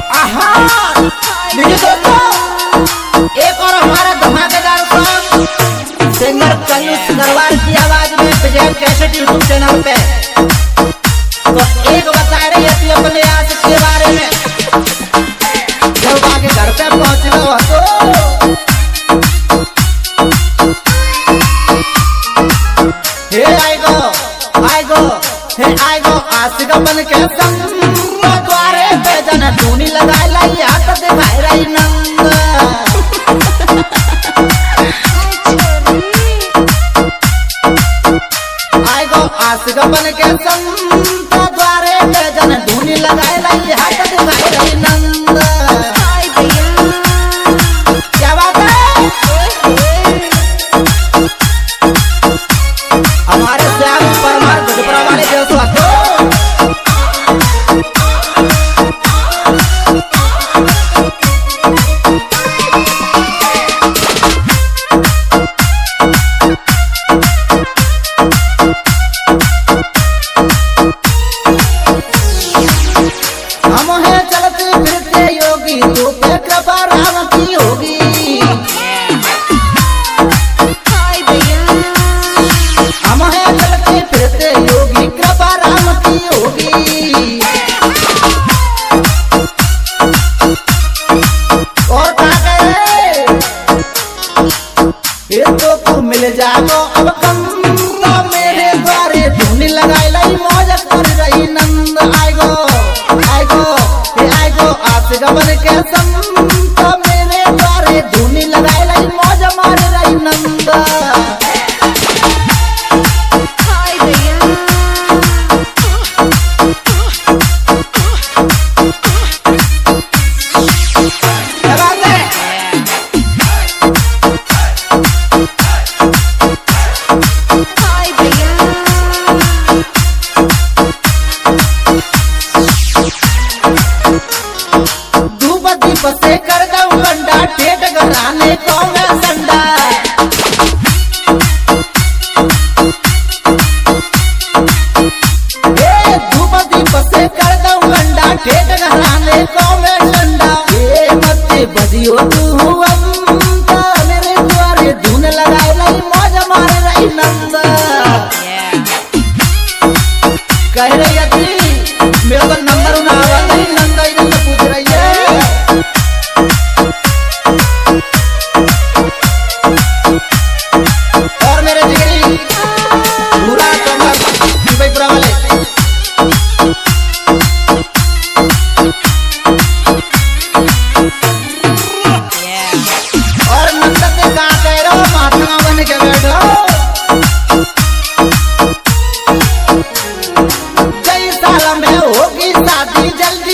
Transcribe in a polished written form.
एक और हमारा धमाकेदार सॉन्ग सिंगर कल्लू सिंगरवार की आवाज में विजय कैसेट यूट्यूब चैनल पे। तो एक बता रही है अपने आशिक के बारे में, जब आके घर पे पहुंच गए तो आई गो आशिक बन के संग द्वारे पे जन टूनी लगाए लाई हाथ दिखाई रही नंद। आई गो आशिक बन के संग द्वारे पे जन टूनी लगाए लाई हाथ दिखाई रही नंद। क्या बात है हमारे श्याम परमार गुजरा वाले दोस्तों मिल जाओ अब कम तो मेरे द्वारे धुनी लगाई लाई मौज कर रही नंद। आएगो आशिक बन के संग तो मेरे द्वारे धुनी लगाई लाई मौज मार रही नंद। से कर दऊ कंडा ठेठ घराने को मैं संडा। धूप दीप से कर दऊ कंडा ठेठ घराने को मैं संडा। मत बजियो तू मेरे द्वारे धुन लगाए लाई मौज मार रही नंद। कह रही थी मेरे को नंबर ना आवा नहीं नंदा इधर से पूछ रही है। और मेरे जिगरी पूरा भाईपुरा वाले और मंदिर में कहा कह रहे हो महात्मा बन के बैठो। कई साल में होगी शादी जल्दी